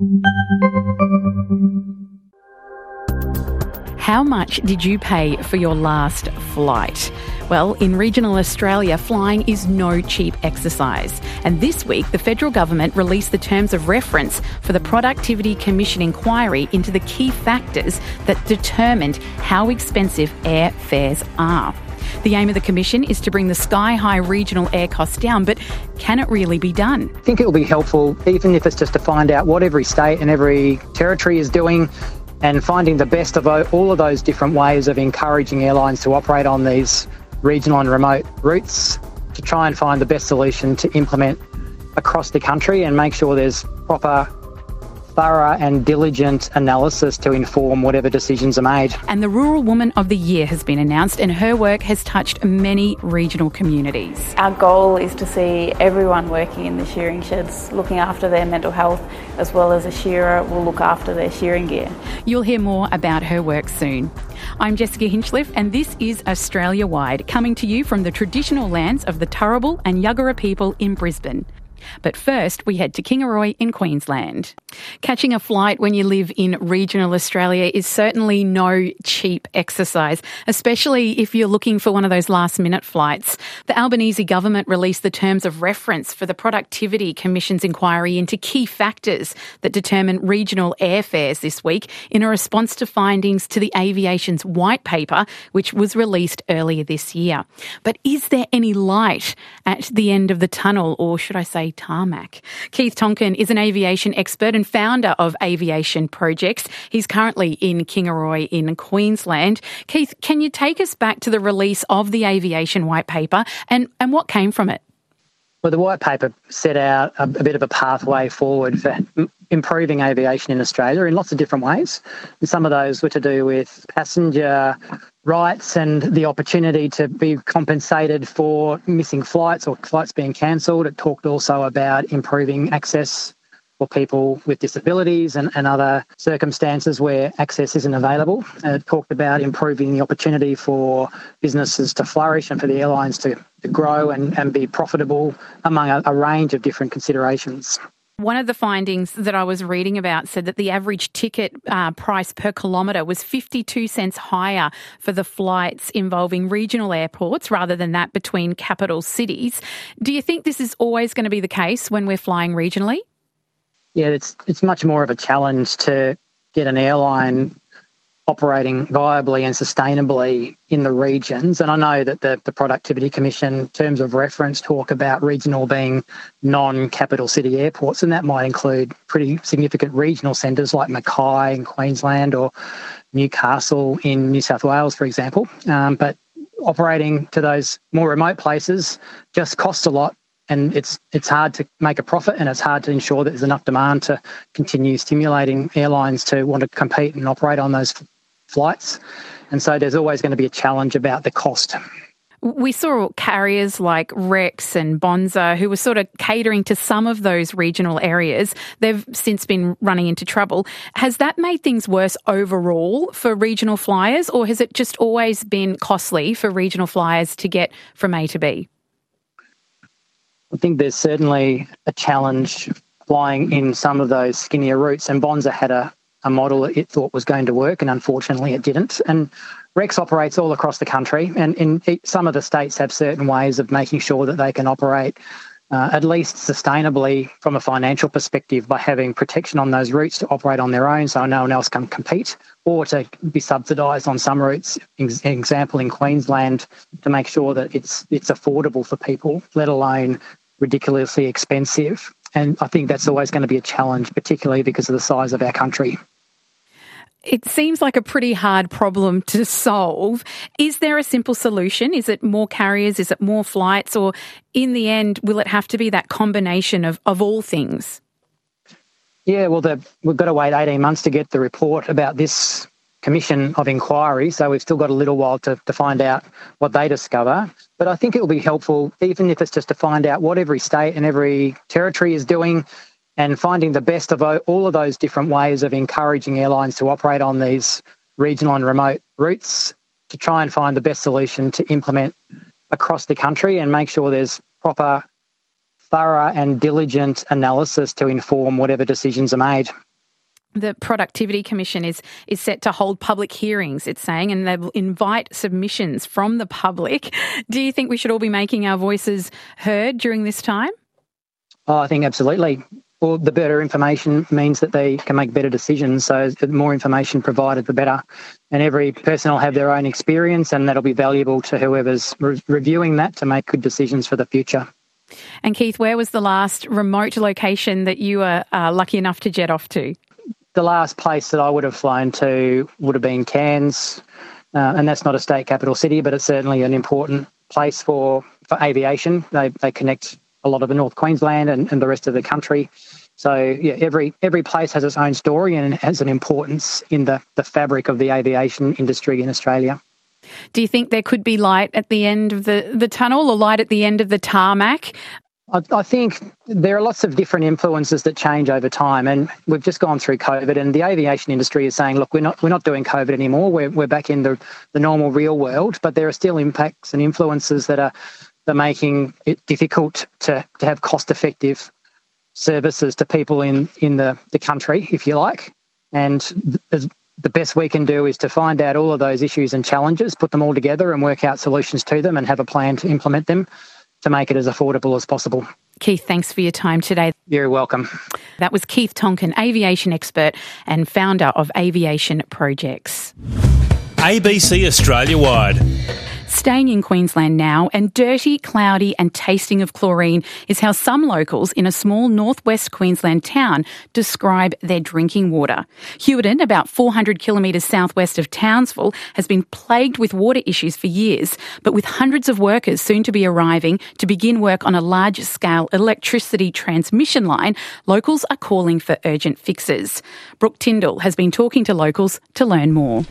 How much did you pay for your last flight? Well, in regional Australia, flying is no cheap exercise. And this week, the federal government released the terms of reference for the Productivity Commission inquiry into the key factors that determined how expensive airfares are. The aim of the commission is to bring the sky-high regional air costs down, but can it really be done? I think it will be helpful, even if it's just to find out what every state and every territory is doing, and finding the best of all of those different ways of encouraging airlines to operate on these regional and remote routes, to try and find the best solution to implement across the country and make sure there's proper, thorough and diligent analysis to inform whatever decisions are made. And the Rural Woman of the Year has been announced, and her work has touched many regional communities. Our goal is to see everyone working in the shearing sheds looking after their mental health, as well as a shearer will look after their shearing gear. You'll hear more about her work soon. I'm Jessica Hinchliffe, and this is Australia Wide, coming to you from the traditional lands of the Turrbal and Yuggera people in Brisbane. But first, we head to Kingaroy in Queensland. Catching a flight when you live in regional Australia is certainly no cheap exercise, especially if you're looking for one of those last-minute flights. The Albanese government released the terms of reference for the Productivity Commission's inquiry into key factors that determine regional airfares this week in a response to findings to the aviation's white paper, which was released earlier this year. But is there any light at the end of the tunnel, or should I say tarmac? Keith Tonkin is an aviation expert and founder of Aviation Projects. He's currently in Kingaroy in Queensland. Keith, can you take us back to the release of the aviation white paper and what came from it? Well, the white paper set out a bit of a pathway forward for improving aviation in Australia in lots of different ways. And some of those were to do with passenger rights and the opportunity to be compensated for missing flights or flights being cancelled. It talked also about improving access for people with disabilities and other circumstances where access isn't available. It talked about improving the opportunity for businesses to flourish and for the airlines to grow and be profitable, among a range of different considerations. One of the findings that I was reading about said that the average ticket price per kilometre was 52 cents higher for the flights involving regional airports rather than that between capital cities. Do you think this is always going to be the case when we're flying regionally? Yeah, it's much more of a challenge to get an airline operating viably and sustainably in the regions. And I know that the Productivity Commission terms of reference talk about regional being non-capital city airports, and that might include pretty significant regional centres like Mackay in Queensland or Newcastle in New South Wales, for example. But operating to those more remote places just costs a lot, and it's hard to make a profit, and it's hard to ensure that there's enough demand to continue stimulating airlines to want to compete and operate on those flights. And so there's always going to be a challenge about the cost. We saw carriers like Rex and Bonza who were sort of catering to some of those regional areas. They've since been running into trouble. Has that made things worse overall for regional flyers, or has it just always been costly for regional flyers to get from A to B? I think there's certainly a challenge flying in some of those skinnier routes, and Bonza had a model that it thought was going to work, and unfortunately it didn't. And Rex operates all across the country, and some of the states have certain ways of making sure that they can operate at least sustainably from a financial perspective by having protection on those routes to operate on their own so no one else can compete, or to be subsidised on some routes, example in Queensland, to make sure that it's affordable for people, let alone ridiculously expensive. And I think that's always going to be a challenge, particularly because of the size of our country. It seems like a pretty hard problem to solve. Is there a simple solution? Is it more carriers? Is it more flights? Or in the end, will it have to be that combination of all things? Yeah, well, we've got to wait 18 months to get the report about this commission of inquiry, so we've still got a little while to find out what they discover. But I think it will be helpful, even if it's just to find out what every state and every territory is doing, and finding the best of all of those different ways of encouraging airlines to operate on these regional and remote routes, to try and find the best solution to implement across the country and make sure there's proper, thorough and diligent analysis to inform whatever decisions are made. The Productivity Commission is set to hold public hearings, it's saying, and they will invite submissions from the public. Do you think we should all be making our voices heard during this time? Oh, I think absolutely. Well, the better information means that they can make better decisions. So the more information provided, the better. And every person will have their own experience, and that'll be valuable to whoever's reviewing that to make good decisions for the future. And Keith, where was the last remote location that you were lucky enough to jet off to? The last place that I would have flown to would have been Cairns, and that's not a state capital city, but it's certainly an important place for aviation. They connect a lot of the North Queensland and the rest of the country. So, yeah, every place has its own story and has an importance in the fabric of the aviation industry in Australia. Do you think there could be light at the end of the tunnel or light at the end of the tarmac? I think there are lots of different influences that change over time, and we've just gone through COVID, and the aviation industry is saying, look, we're not doing COVID anymore. We're back in the normal real world, but there are still impacts and influences that are making it difficult to have cost-effective services to people in the country, if you like. And the best we can do is to find out all of those issues and challenges, put them all together and work out solutions to them and have a plan to implement them to make it as affordable as possible. Keith, thanks for your time today. You're welcome. That was Keith Tonkin, aviation expert and founder of Aviation Projects. ABC Australia-wide. Staying in Queensland now, and dirty, cloudy and tasting of chlorine is how some locals in a small northwest Queensland town describe their drinking water. Hewarden, about 400 kilometres southwest of Townsville, has been plagued with water issues for years, but with hundreds of workers soon to be arriving to begin work on a large-scale electricity transmission line, locals are calling for urgent fixes. Brooke Tyndall has been talking to locals to learn more.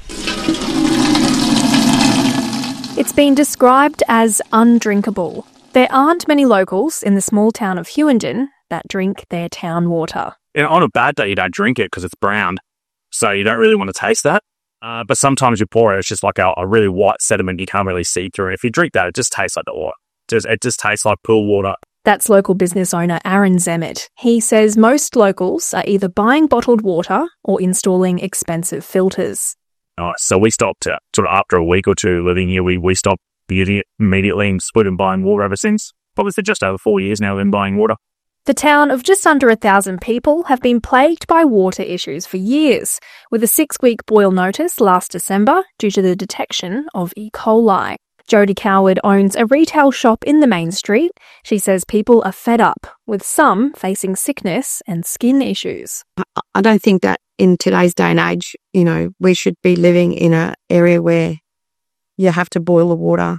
It's been described as undrinkable. There aren't many locals in the small town of Hewarden that drink their town water. On a bad day, you don't drink it because it's brown, so you don't really want to taste that. But sometimes you pour it, it's just like a really white sediment you can't really see through. If you drink that, it just tastes like the water. It just tastes like pool water. That's local business owner Aaron Zemmett. He says most locals are either buying bottled water or installing expensive filters. So we stopped sort of after a week or two living here. We stopped using it immediately and split and buying water ever since. Probably for just over 4 years now we've been buying water. The town of just under 1,000 people have been plagued by water issues for years, with a 6-week boil notice last December due to the detection of E. coli. Jodie Coward owns a retail shop in the main street. She says people are fed up, with some facing sickness and skin issues. I don't think that in today's day and age, we should be living in an area where you have to boil the water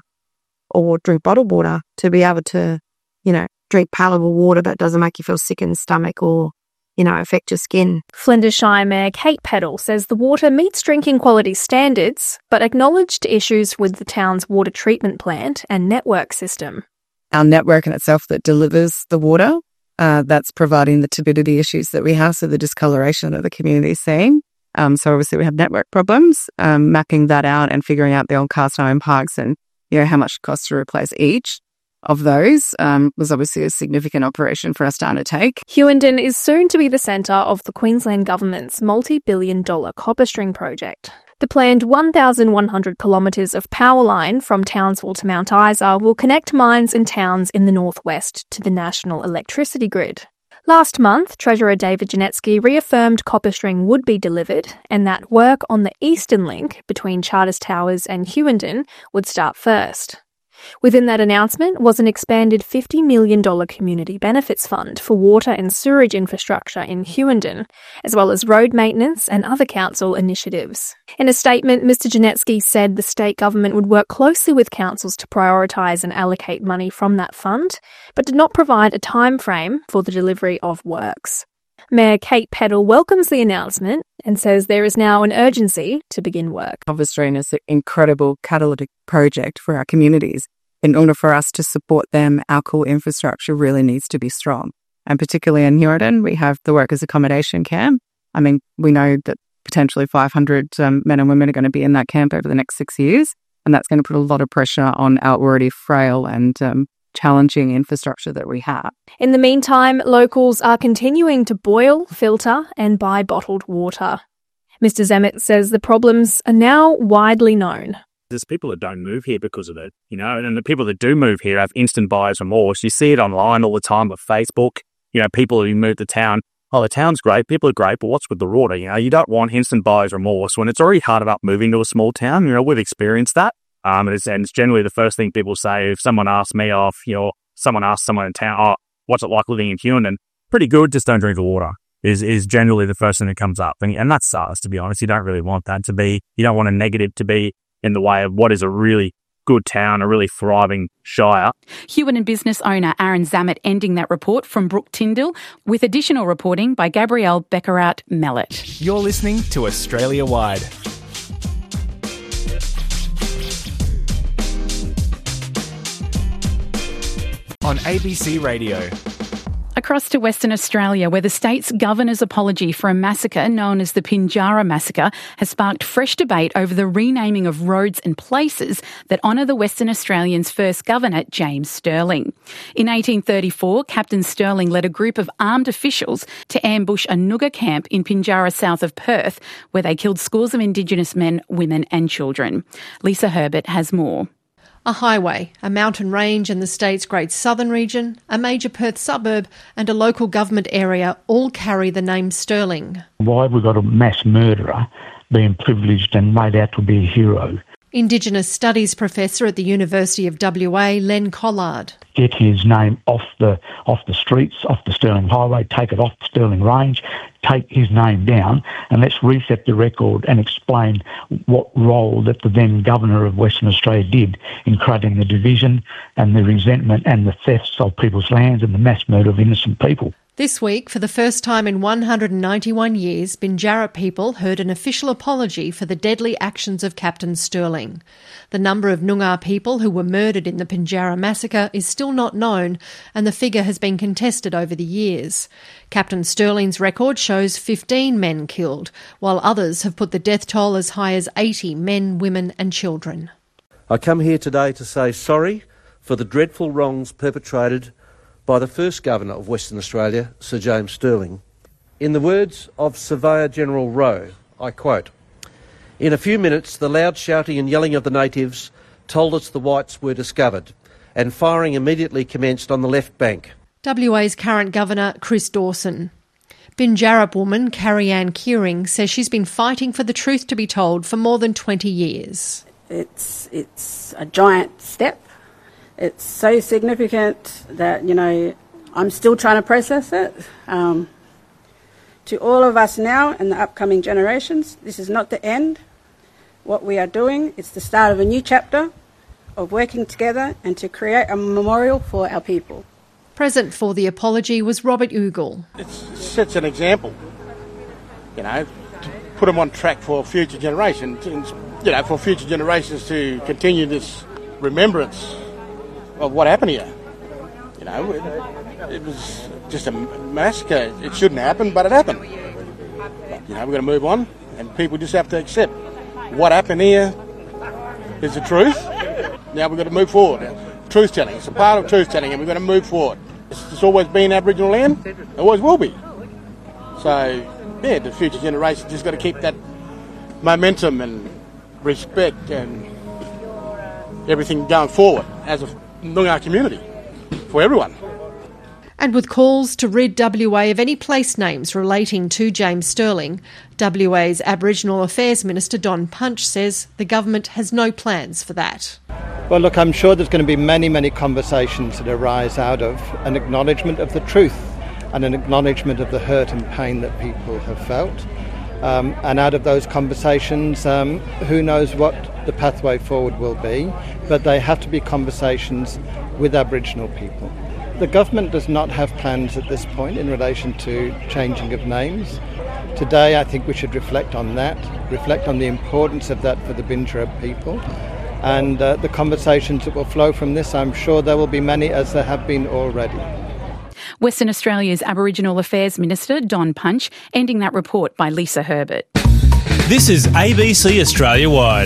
or drink bottled water to be able to, drink palatable water that doesn't make you feel sick in the stomach or, affect your skin. Flinders Shire Mayor Kate Peddle says the water meets drinking quality standards, but acknowledged issues with the town's water treatment plant and network system. Our network in itself that delivers the water, that's providing the turbidity issues that we have, so the discoloration that the community is seeing. So obviously we have network problems, mapping that out and figuring out the old cast iron pipes and, how much it costs to replace each of those was obviously a significant operation for us to undertake. Hewarden is soon to be the centre of the Queensland Government's multi-billion-dollar copper string project. The planned 1,100 kilometres of power line from Townsville to Mount Isa will connect mines and towns in the northwest to the national electricity grid. Last month, Treasurer David Janetsky reaffirmed copper string would be delivered and that work on the eastern link between Charters Towers and Hewarden would start first. Within that announcement was an expanded $50 million community benefits fund for water and sewerage infrastructure in Hewarden, as well as road maintenance and other council initiatives. In a statement, Mr Janetsky said the state government would work closely with councils to prioritise and allocate money from that fund, but did not provide a time frame for the delivery of works. Mayor Kate Peddle welcomes the announcement and says there is now an urgency to begin work. Copper String is an incredible catalytic project for our communities. In order for us to support them, our core infrastructure really needs to be strong. And particularly in Hewarden, we have the workers' accommodation camp. We know that potentially 500 men and women are going to be in that camp over the next 6 years, and that's going to put a lot of pressure on our already frail and challenging infrastructure that we have. In the meantime, locals are continuing to boil, filter and buy bottled water. Mr. Zemet says the problems are now widely known. There's people that don't move here because of it, and the people that do move here have instant buyer's remorse. You see it online all the time with Facebook. People who move to town, the town's great, people are great, but what's with the water? You don't want instant buyer's remorse when it's already hard enough moving to a small town. We've experienced that. And it's generally the first thing people say if someone asks me someone asks someone in town, what's it like living in Hughenden? Pretty good, just don't drink the water. Is generally the first thing that comes up. And that sucks, to be honest. You don't really want that to be, you don't want a negative to be in the way of what is a really good town, a really thriving shire. Hughenden business owner Aaron Zamet ending that report from Brooke Tyndall, with additional reporting by Gabrielle Beckerat-Mellett. You're listening to Australia Wide. On ABC Radio. Across to Western Australia, where the state's governor's apology for a massacre known as the Pinjarra Massacre has sparked fresh debate over the renaming of roads and places that honour the Western Australians' first governor, James Stirling. In 1834, Captain Stirling led a group of armed officials to ambush a Noongar camp in Pinjarra, south of Perth, where they killed scores of Indigenous men, women and children. Lisa Herbert has more. A highway, a mountain range in the state's Great Southern region, a major Perth suburb and a local government area all carry the name Stirling. Why have we got a mass murderer being privileged and made out to be a hero? Indigenous Studies Professor at the University of WA, Len Collard. Get his name off the streets, off the Stirling Highway, take it off the Stirling Range, take his name down, and let's reset the record and explain what role that the then Governor of Western Australia did in creating the division and the resentment and the thefts of people's lands and the mass murder of innocent people. This week, for the first time in 191 years, Pinjarra people heard an official apology for the deadly actions of Captain Stirling. The number of Noongar people who were murdered in the Pinjarra massacre is still not known, and the figure has been contested over the years. Captain Stirling's record shows 15 men killed, while others have put the death toll as high as 80 men, women and children. I come here today to say sorry for the dreadful wrongs perpetrated by the first Governor of Western Australia, Sir James Stirling. In the words of Surveyor General Rowe, I quote, "In a few minutes the loud shouting and yelling of the natives told us the whites were discovered, and firing immediately commenced on the left bank." WA's current Governor, Chris Dawson. Pinjarra woman Carrie Ann Kearing says she's been fighting for the truth to be told for more than 20 years. It's a giant step. It's so significant that, I'm still trying to process it. To all of us now and the upcoming generations, this is not the end. What we are doing is the start of a new chapter of working together and to create a memorial for our people. Present for the apology was Robert Ugal. It sets an example, to put them on track for future generations, for future generations to continue this remembrance of what happened here. It was just a massacre. It shouldn't happen, but it happened. But, we're going to move on, and people just have to accept what happened here is the truth. Now we've got to move forward. Truth-telling. It's a part of truth-telling, and we're going to move forward. It's always been Aboriginal land. It always will be. So, the future generations just got to keep that momentum and respect and everything going forward as a Noongar community for everyone. And with calls to rid WA of any place names relating to James Stirling, WA's Aboriginal Affairs Minister Don Punch says the government has no plans for that. Well, look, I'm sure there's going to be many, many conversations that arise out of an acknowledgement of the truth and an acknowledgement of the hurt and pain that people have felt. And out of those conversations, who knows what the pathway forward will be, but they have to be conversations with Aboriginal people. The government does not have plans at this point in relation to changing of names. Today I think we should reflect on that, reflect on the importance of that for the Pinjarra people, and the conversations that will flow from this, I'm sure there will be many, as there have been already. Western Australia's Aboriginal Affairs Minister Don Punch ending that report by Lisa Herbert. This is ABC Australia Wide.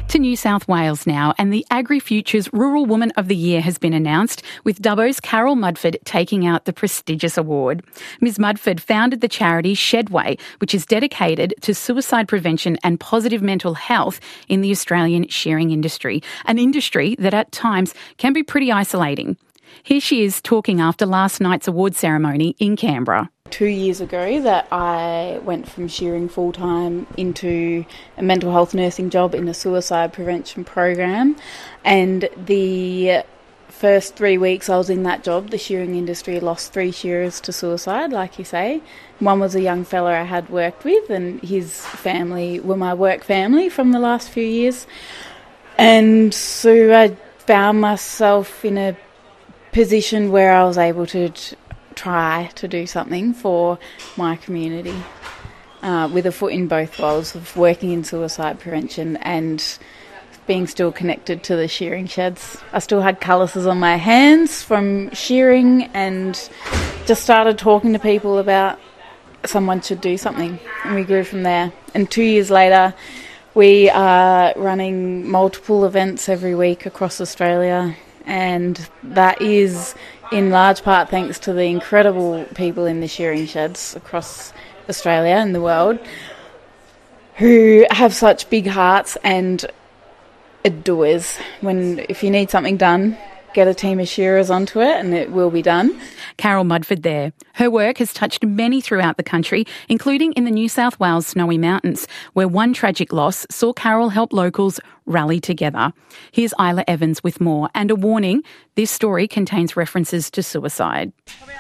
To New South Wales now, and the AgriFutures Rural Woman of the Year has been announced, with Dubbo's Carol Mudford taking out the prestigious award. Ms Mudford founded the charity Shedway, which is dedicated to suicide prevention and positive mental health in the Australian shearing industry, an industry that at times can be pretty isolating. Here she is talking after last night's award ceremony in Canberra. 2 years ago that I went from shearing full-time into a mental health nursing job in a suicide prevention program, and the first 3 weeks I was in that job, the shearing industry lost 3 shearers to suicide, like you say. One was a young fella I had worked with, and his family were my work family from the last few years. And so I found myself in a position where I was able to try to do something for my community, with a foot in both worlds of working in suicide prevention and being still connected to the shearing sheds. I still had calluses on my hands from shearing, and just started talking to people about someone should do something, and we grew from there. And 2 years later, we are running multiple events every week across Australia, and that is in large part thanks to the incredible people in the shearing sheds across Australia and the world who have such big hearts and are doers. If you need something done, get a team of shearers onto it and it will be done. Carol Mudford there. Her work has touched many throughout the country, including in the New South Wales Snowy Mountains, where one tragic loss saw Carol help locals rally together. Here's Isla Evans with more, and a warning, this story contains references to suicide.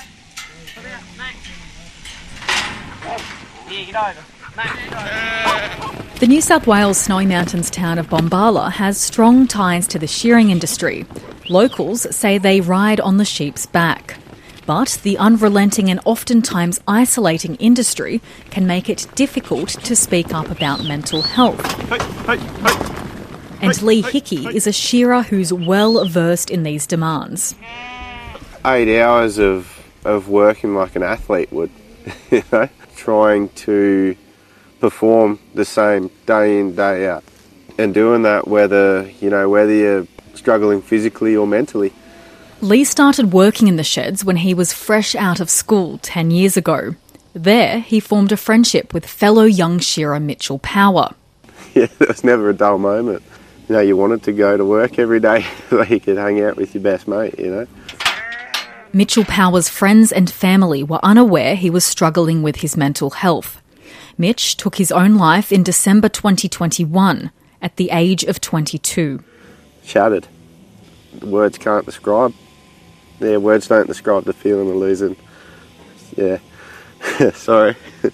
The New South Wales Snowy Mountains town of Bombala has strong ties to the shearing industry. Locals say they ride on the sheep's back. But the unrelenting and oftentimes isolating industry can make it difficult to speak up about mental health. And Lee Hickey is a shearer who's well versed in these demands. 8 hours of working like an athlete would, trying to perform the same day in, day out. And doing that whether you're struggling physically or mentally. Lee started working in the sheds when he was fresh out of school 10 years ago. There, he formed a friendship with fellow young shearer Mitchell Power. Yeah, there was never a dull moment. You wanted to go to work every day so you could hang out with your best mate, Mitchell Power's friends and family were unaware he was struggling with his mental health. Mitch took his own life in December 2021 at the age of 22. Shattered. Words can't describe. Yeah, words don't describe the feeling of losing. Yeah. Sorry.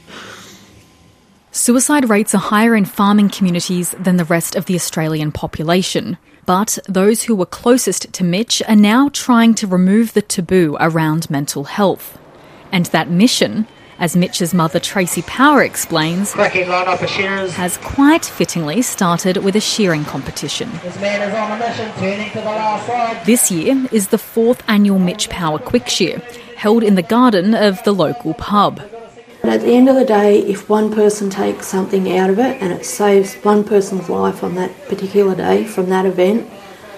Suicide rates are higher in farming communities than the rest of the Australian population. But those who were closest to Mitch are now trying to remove the taboo around mental health. And that mission, as Mitch's mother Tracy Power explains, has quite fittingly started with a shearing competition. This man is on a mission, turning to the last side. This year is the 4th annual Mitch Power Quick Shear, held in the garden of the local pub. And at the end of the day, if one person takes something out of it and it saves one person's life on that particular day from that event,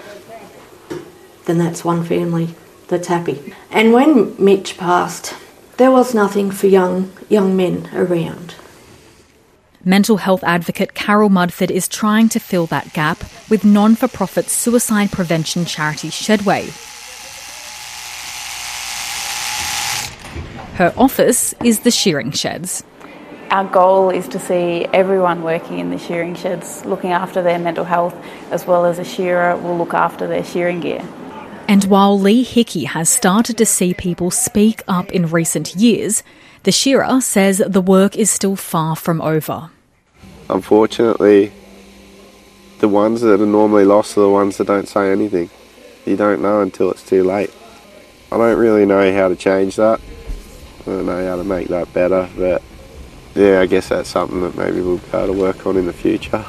then that's one family that's happy. And when Mitch passed, there was nothing for young men around. Mental health advocate Carol Mudford is trying to fill that gap with non-for-profit suicide prevention charity Shedway. Her office is the shearing sheds. Our goal is to see everyone working in the shearing sheds looking after their mental health, as well as a shearer will look after their shearing gear. And while Lee Hickey has started to see people speak up in recent years, the shearer says the work is still far from over. Unfortunately, the ones that are normally lost are the ones that don't say anything. You don't know until it's too late. I don't really know how to change that. I don't know how to make that better, but yeah, I guess that's something that maybe we'll be able to work on in the future.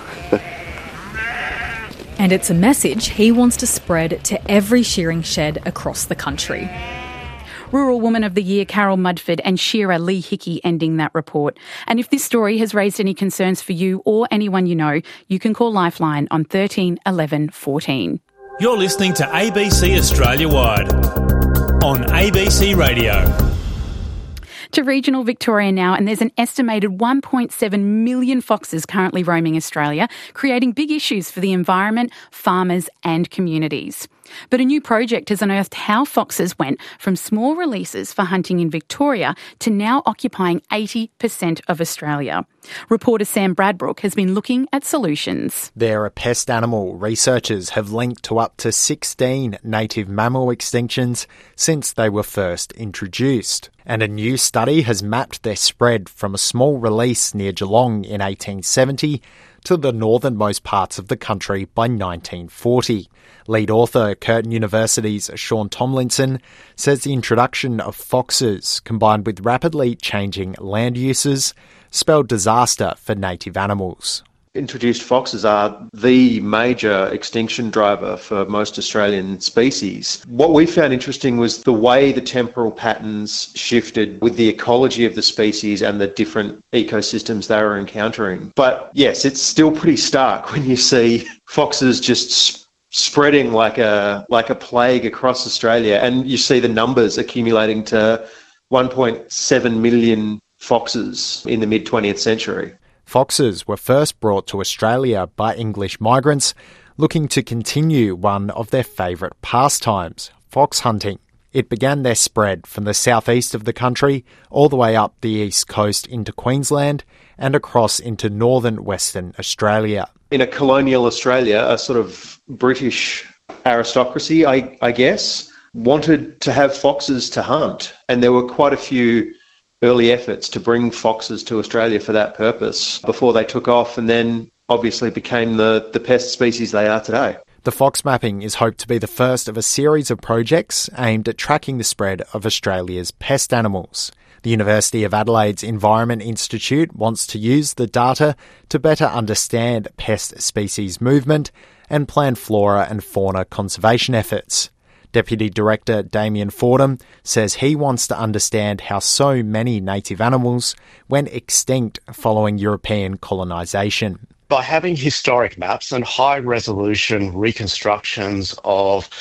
And it's a message he wants to spread to every shearing shed across the country. Rural Woman of the Year Carol Mudford and Shira Lee Hickey ending that report. And if this story has raised any concerns for you or anyone you know, you can call Lifeline on 13 11 14. You're listening to ABC Australia Wide on ABC Radio. To regional Victoria now, and there's an estimated 1.7 million foxes currently roaming Australia, creating big issues for the environment, farmers and communities. But a new project has unearthed how foxes went from small releases for hunting in Victoria to now occupying 80% of Australia. Reporter Sam Bradbrook has been looking at solutions. They're a pest animal. Researchers have linked to up to 16 native mammal extinctions since they were first introduced. And a new study has mapped their spread from a small release near Geelong in 1870 to the northernmost parts of the country by 1940. Lead author, Curtin University's Sean Tomlinson, says the introduction of foxes, combined with rapidly changing land uses, spelled disaster for native animals. Introduced foxes are the major extinction driver for most Australian species. What we found interesting was the way the temporal patterns shifted with the ecology of the species and the different ecosystems they were encountering. But yes, it's still pretty stark when you see foxes just spreading like a plague across Australia, and you see the numbers accumulating to 1.7 million foxes in the mid-20th century. Foxes were first brought to Australia by English migrants looking to continue one of their favourite pastimes, fox hunting. It began their spread from the southeast of the country all the way up the east coast into Queensland and across into northern Western Australia. In a colonial Australia, a sort of British aristocracy, I guess, wanted to have foxes to hunt, and there were quite a few early efforts to bring foxes to Australia for that purpose before they took off and then obviously became the pest species they are today. The fox mapping is hoped to be the first of a series of projects aimed at tracking the spread of Australia's pest animals. The University of Adelaide's Environment Institute wants to use the data to better understand pest species movement and plan flora and fauna conservation efforts. Deputy Director Damien Fordham says he wants to understand how so many native animals went extinct following European colonisation. By having historic maps and high-resolution reconstructions of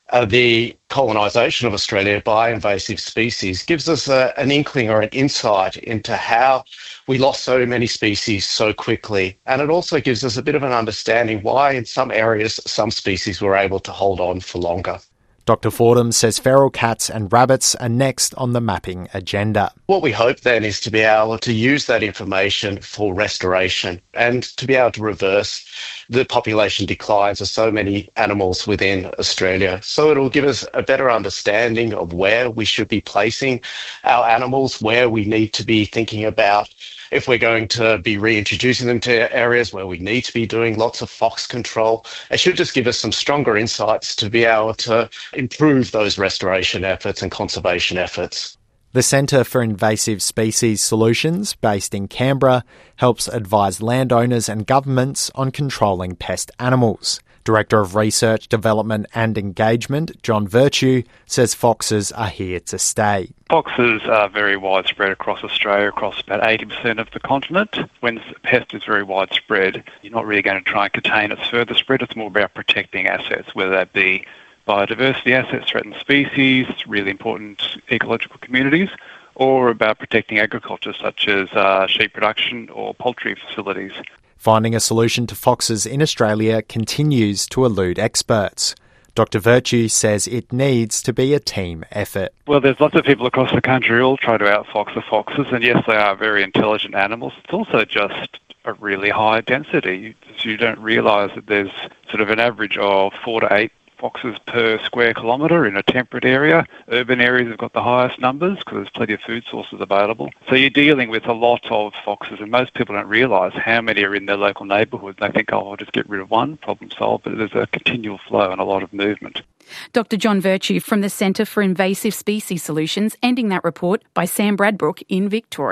the colonisation of Australia by invasive species gives us an inkling or an insight into how we lost so many species so quickly. And it also gives us a bit of an understanding why in some areas some species were able to hold on for longer. Dr. Fordham says feral cats and rabbits are next on the mapping agenda. What we hope then is to be able to use that information for restoration and to be able to reverse the population declines of so many animals within Australia. So it'll give us a better understanding of where we should be placing our animals, where we need to be thinking about if we're going to be reintroducing them to areas where we need to be doing lots of fox control. It should just give us some stronger insights to be able to improve those restoration efforts and conservation efforts. The Centre for Invasive Species Solutions, based in Canberra, helps advise landowners and governments on controlling pest animals. Director of Research, Development and Engagement, John Virtue, says foxes are here to stay. Foxes are very widespread across Australia, across about 80% of the continent. When the pest is very widespread, you're not really going to try and contain its further spread. It's more about protecting assets, whether that be biodiversity assets, threatened species, really important ecological communities, or about protecting agriculture such as sheep production or poultry facilities. Finding a solution to foxes in Australia continues to elude experts. Dr. Virtue says it needs to be a team effort. Well, there's lots of people across the country who all try to outfox the foxes, and yes, they are very intelligent animals. It's also just a really high density. You don't realise that there's sort of an average of 4 to 8 foxes per square kilometre in a temperate area. Urban areas have got the highest numbers because there's plenty of food sources available. So you're dealing with a lot of foxes, and most people don't realise how many are in their local neighbourhood. They think, oh, I'll just get rid of one, problem solved, but there's a continual flow and a lot of movement. Dr. John Virtue from the Centre for Invasive Species Solutions, ending that report by Sam Bradbrook in Victoria.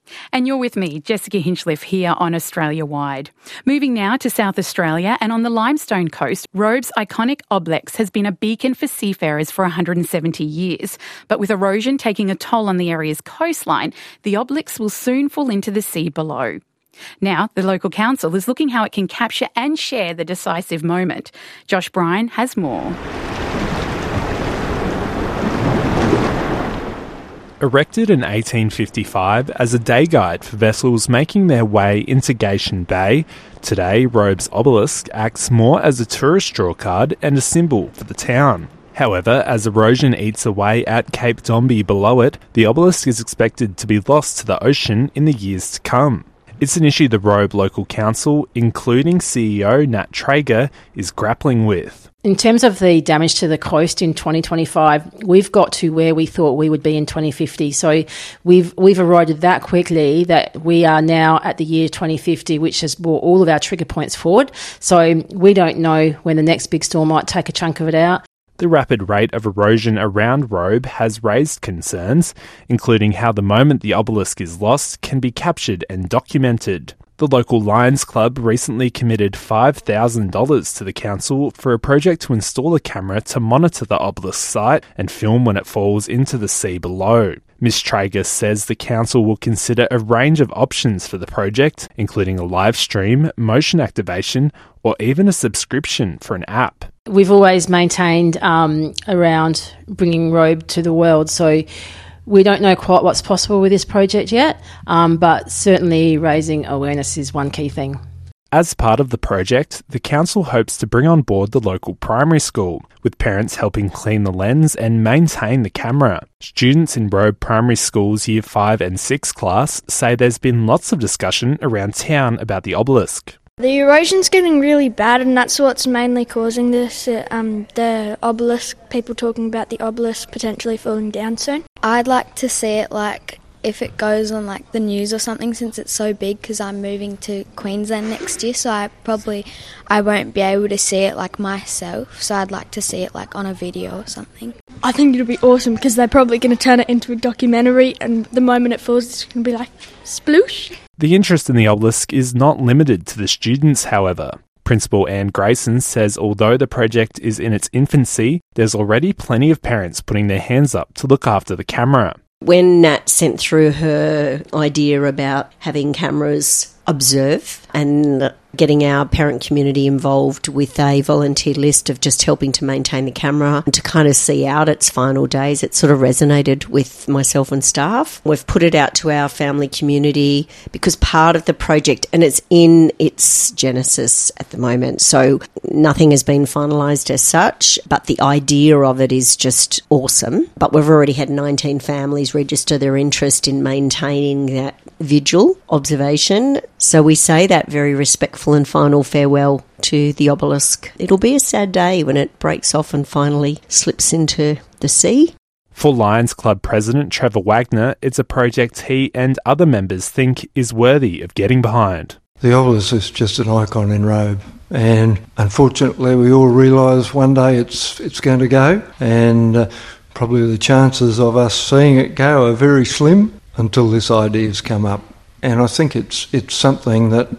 And you're with me, Jessica Hinchliffe, here on Australia Wide. Moving now to South Australia, and on the Limestone Coast, Robe's iconic Oblex has been a beacon for seafarers for 170 years. But with erosion taking a toll on the area's coastline, the Oblex will soon fall into the sea below. Now, the local council is looking how it can capture and share the decisive moment. Josh Bryan has more. Erected in 1855 as a day guide for vessels making their way into Gatien Bay, today Robe's Obelisk acts more as a tourist drawcard and a symbol for the town. However, as erosion eats away at Cape Dombey below it, the obelisk is expected to be lost to the ocean in the years to come. It's an issue the Robe Local Council, including CEO Nat Traeger, is grappling with. In terms of the damage to the coast in 2025, we've got to where we thought we would be in 2050. So we've eroded that quickly that we are now at the year 2050, which has brought all of our trigger points forward. So we don't know when the next big storm might take a chunk of it out. The rapid rate of erosion around Robe has raised concerns, including how the moment the obelisk is lost can be captured and documented. The local Lions Club recently committed $5,000 to the council for a project to install a camera to monitor the obelisk site and film when it falls into the sea below. Ms. Traeger says the council will consider a range of options for the project, including a live stream, motion activation, or even a subscription for an app. We've always maintained around bringing Robe to the world, so we don't know quite what's possible with this project yet, but certainly raising awareness is one key thing. As part of the project, the council hopes to bring on board the local primary school, with parents helping clean the lens and maintain the camera. Students in Robe Primary School's Year 5 and 6 class say there's been lots of discussion around town about the obelisk. The erosion's getting really bad, and that's what's mainly causing this, the obelisk, people talking about the obelisk potentially falling down soon. I'd like to see it if it goes on the news or something, since it's so big, because I'm moving to Queensland next year, so I won't be able to see it myself, so I'd like to see it on a video or something. I think it'll be awesome because they're probably going to turn it into a documentary, and the moment it falls it's going to be sploosh. The interest in the obelisk is not limited to the students, however. Principal Anne Grayson says although the project is in its infancy, there's already plenty of parents putting their hands up to look after the camera. When Nat sent through her idea about having cameras observe and getting our parent community involved with a volunteer list of just helping to maintain the camera and to kind of see out its final days, it sort of resonated with myself and staff. We've put it out to our family community because part of the project, and it's in its genesis at the moment, so nothing has been finalised as such, but the idea of it is just awesome. But we've already had 19 families register their interest in maintaining that vigil observation. So we say that very respectful and final farewell to the obelisk. It'll be a sad day when it breaks off and finally slips into the sea. For Lions Club President Trevor Wagner, it's a project he and other members think is worthy of getting behind. The obelisk is just an icon in Robe, and unfortunately we all realise one day it's going to go, and probably the chances of us seeing it go are very slim until this idea's come up. And I think it's something that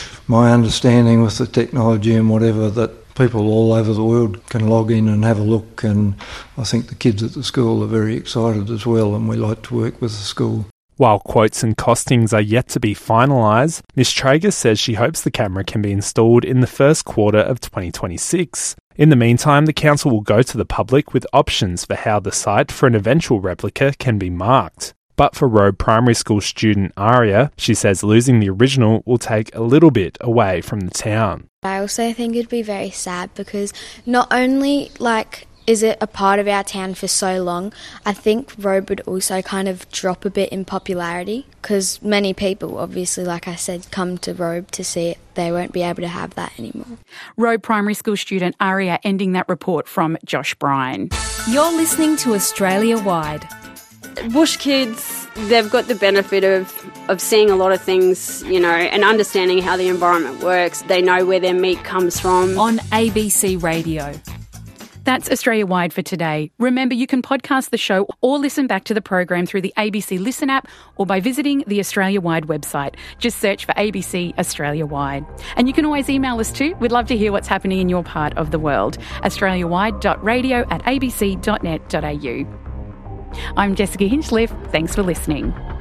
my understanding with the technology and whatever, that people all over the world can log in and have a look, and I think the kids at the school are very excited as well, and we like to work with the school. While quotes and costings are yet to be finalised, Ms. Traeger says she hopes the camera can be installed in the first quarter of 2026. In the meantime, the council will go to the public with options for how the site for an eventual replica can be marked. But for Robe Primary School student Aria, she says losing the original will take a little bit away from the town. I also think it'd be very sad because not only is it a part of our town for so long, I think Robe would also kind of drop a bit in popularity because many people, obviously, like I said, come to Robe to see it. They won't be able to have that anymore. Robe Primary School student Aria ending that report from Josh Bryan. You're listening to Australia Wide. Bush kids, they've got the benefit of seeing a lot of things, and understanding how the environment works. They know where their meat comes from. On ABC Radio. That's Australia Wide for today. Remember, you can podcast the show or listen back to the program through the ABC Listen app or by visiting the Australia Wide website. Just search for ABC Australia Wide. And you can always email us too. We'd love to hear what's happening in your part of the world. australiawide.radio@abc.net.au. I'm Jessica Hinchliffe. Thanks for listening.